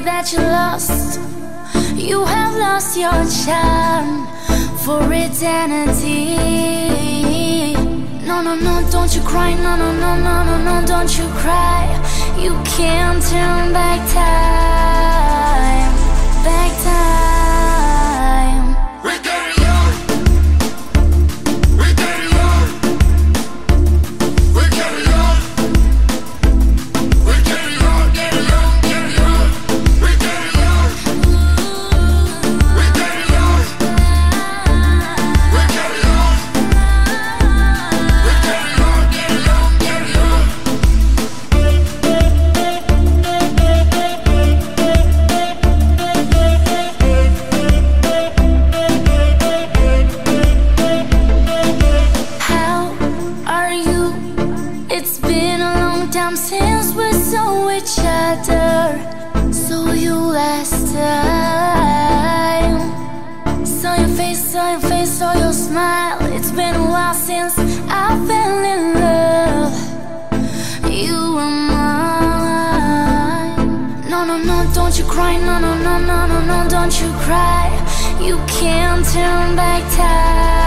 that you lost. You have lost your charm for eternity. No, no, no, don't you cry. No, no, no, no, no, no, don't you cry. You can't turn back time. Back time. We carry on. We carry on. We carry on. We carry on, carry on, carry on. We carry on. We carry on. We carry on. We carry on, carry on, carry on. How are you? It's been a long time since we saw each other. Saw you last time. Saw your face, saw your smile. It's been a while since I fell in love. You were mine. No, no, no, don't you cry. No, no, no, no, no, no, don't you cry. You can't turn back time.